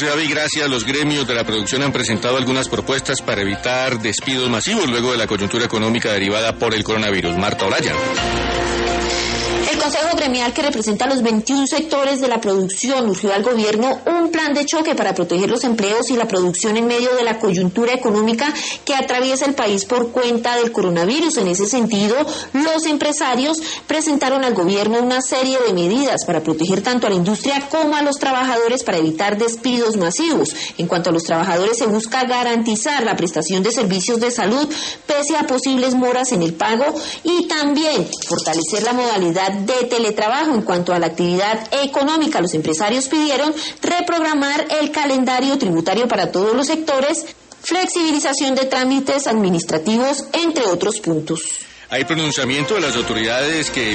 David, gracias. Los gremios de la producción han presentado algunas propuestas para evitar despidos masivos luego de la coyuntura económica derivada por el coronavirus. Marta Olaya. El Consejo Gremial, que representa a los 21 sectores de la producción, urgió al gobierno un plan de choque para proteger los empleos y la producción en medio de la coyuntura económica que atraviesa el país por cuenta del coronavirus. En ese sentido, los empresarios presentaron al gobierno una serie de medidas para proteger tanto a la industria como a los trabajadores para evitar despidos masivos. En cuanto a los trabajadores, se busca garantizar la prestación de servicios de salud pese a posibles moras en el pago y también fortalecer la modalidad de teletrabajo. En cuanto a la actividad económica, los empresarios pidieron reprogramar el calendario tributario para todos los sectores, flexibilización de trámites administrativos, entre otros puntos. Hay pronunciamiento de las autoridades que